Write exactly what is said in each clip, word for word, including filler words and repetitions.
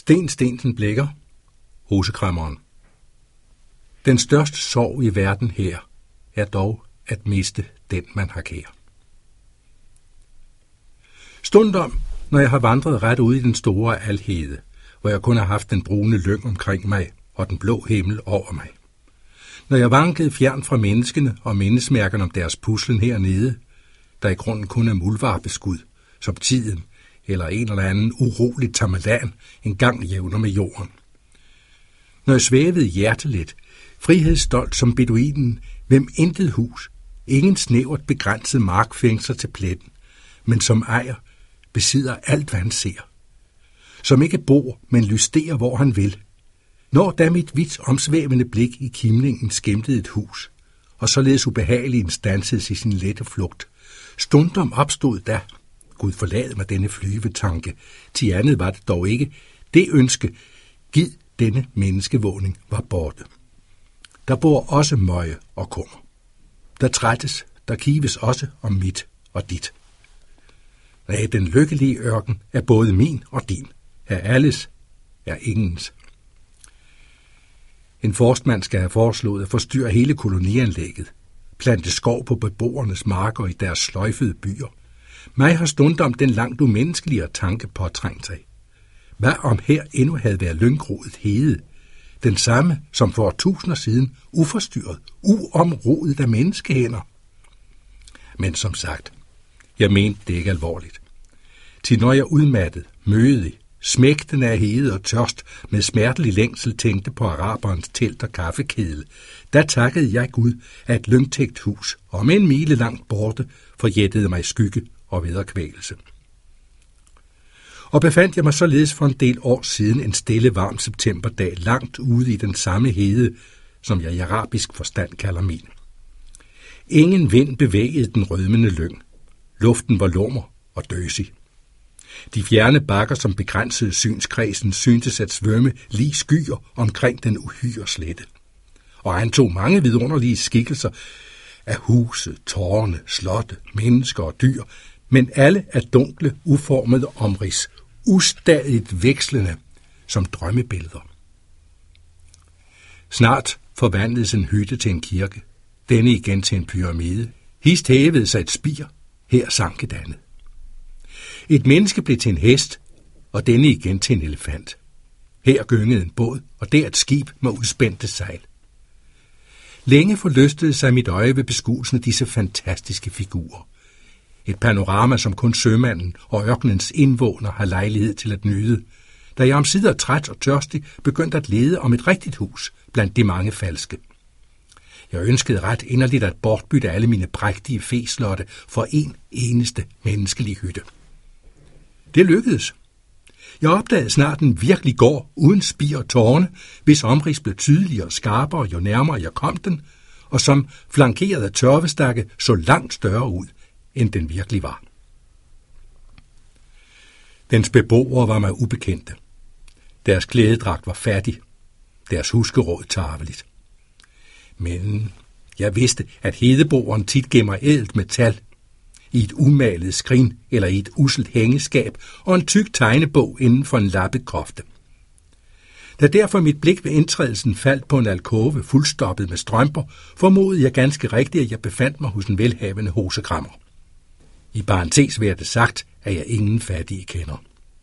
Sten Stensen Blicher, Hosekræmmeren. Den største sorg i verden her er dog at miste den, man har kær. Stundom, når jeg har vandret ret ud i den store alhede, hvor jeg kun har haft den brune lyng omkring mig og den blå himmel over mig. Når jeg vankede fjern fra menneskene og mindesmærkerne om deres puslen hernede, der i grunden kun er muldvarpeskud, som tiden eller en eller anden urolig tamalan engang jævner med jorden. Når jeg svævede hjerteligt, frihedsstolt som beduinen, hvem intet hus, ingen snævert begrænset markfængsler til pletten, men som ejer, besidder alt, hvad han ser. Som ikke bor, men lysterer, hvor han vil. Når da mit vidt omsvævende blik i kimlingen skæmtede et hus, og således ubehageligt standsedes i sin lette flugt, stundom opstod da, Gud forlade mig denne flyvetanke, til andet var det dog ikke, det ønske, gid denne menneskevågning var borte. Der bor også møje og kummer. Der trættes, der kives også om mit og dit. Nej, den lykkelige ørken er både min og din, er alles, er ingens. En forstmand skal have foreslået at forstyrre hele kolonianlægget, plante skov på beboernes marker i deres sløjfede byer. Mig har stundom den langt umenneskeligere tanke påtrængt sig. Hvad om her endnu havde været lynggroet hede, den samme som for tusinder siden, uforstyrret, uomrodet af menneskehænder? Men som sagt, jeg mente det ikke alvorligt. Til når jeg udmattet, mødig, smægtende af hede og tørst, med smertelig længsel tænkte på araberens telt og kaffekedel, der takkede jeg Gud, at et lyngtægt hus, om en mile langt borte, forjættede mig skygge og vederkvælelse. Og befandt jeg mig således for en del år siden en stille varm septemberdag langt ude i den samme hede, som jeg i arabisk forstand kalder min. Ingen vind bevægede den rødmende lyng. Luften var lummer og døsig. De fjerne bakker, som begrænsede synskredsen, syntes at svømme lige skyer omkring den uhyre slette. Og han tog mange vidunderlige skikkelser af huse, tårne, slotte, mennesker og dyr, men alle af dunkle, uformede omrids, ustadigt vekslende som drømmebilleder. Snart forvandledes en hytte til en kirke, denne igen til en pyramide. Hist hævede sig et spir, her sank et andet. Et menneske blev til en hest, og denne igen til en elefant. Her gyngede en båd, og der et skib med udspændte sejl. Længe forlystede sig mit øje ved beskuelsen af disse fantastiske figurer. Et panorama, som kun sømanden og ørkenens indvåner har lejlighed til at nyde, da jeg omsider træt og tørstig begyndte at lede om et rigtigt hus blandt de mange falske. Jeg ønskede ret inderligt at bortbytte alle mine prægtige feslotte for en eneste menneskelig hytte. Det lykkedes. Jeg opdagede snart en virkelig gård uden spir og tårne, hvis omrids blev tydeligere og skarpere, jo nærmere jeg kom den, og som flankeret af tørvestakke så langt større ud, end den virkelig var. Dens beboere var mig ubekendte. Deres klædedragt var fattig, deres huskeråd tarveligt. Men jeg vidste, at hedeboeren tit gemmer ædelt metal i et umalet skrin eller i et usselt hængeskab og en tyk tegnebog inden for en lappekrofte. Da derfor mit blik ved indtrædelsen faldt på en alkove fuldstoppet med strømper, formodede jeg ganske rigtigt, at jeg befandt mig hos en velhavende hosekræmmer. I parentes vil jeg det sagt, at jeg ingen fattige kender.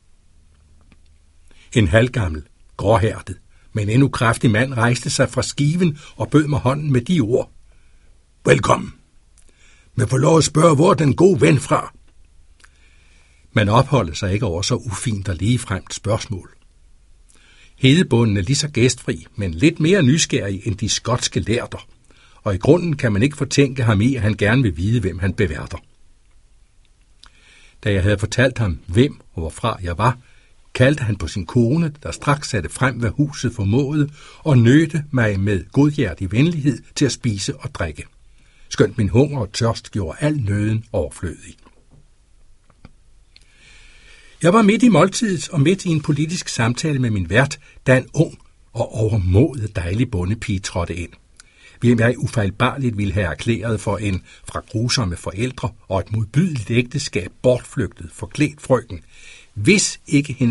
En halvgammel, gråhærdet, men endnu kraftig mand rejste sig fra skiven og bød mig hånden med de ord. Velkommen. Men få lov at spørge, hvor er den gode ven fra? Man opholder sig ikke over så ufint og ligefremt spørgsmål. Hedebunden er lige så gæstfri, men lidt mere nysgerrig end de skotske lærder, og i grunden kan man ikke fortænke ham i, at han gerne vil vide, hvem han beværter. Da jeg havde fortalt ham, hvem og hvorfra jeg var, kaldte han på sin kone, der straks satte frem, hvad huset formåede, og nødte mig med godhjertig venlighed til at spise og drikke. Skønt min hunger og tørst gjorde al nøden overflødig. Jeg var midt i måltidet og midt i en politisk samtale med min vært, da en ung og overmådet dejlig bondepige trådte ind. Hvem jeg ufejlbarligt ville have erklæret for en fra grusomme forældre og et modbydeligt ægteskab bortflygtet, forklædt frøken, hvis ikke hendes